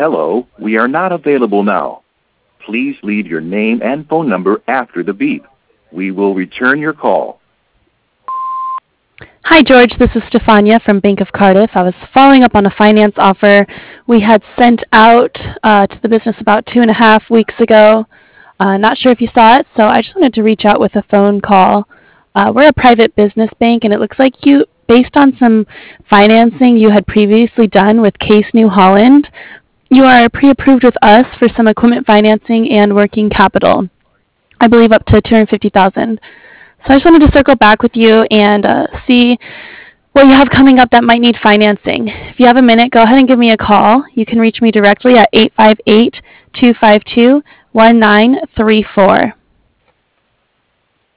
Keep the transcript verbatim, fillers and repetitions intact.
Hello, we are not available now. Please leave your name and phone number after the beep. We will return your call. Hi, George. This is Stefania from Bank of Cardiff. I was following up on a finance offer we had sent out uh, to the business about two and a half weeks ago. Uh, not sure if you saw it, so I just wanted to reach out with a phone call. Uh, we're a private business bank, and it looks like you, based on some financing you had previously done with Case New Holland, you are pre-approved with us for some equipment financing and working capital. I believe up to two hundred fifty thousand dollars. So I just wanted to circle back with you and uh, see what you have coming up that might need financing. If you have a minute, go ahead and give me a call. You can reach me directly at eight five eight, two five two, one nine three four.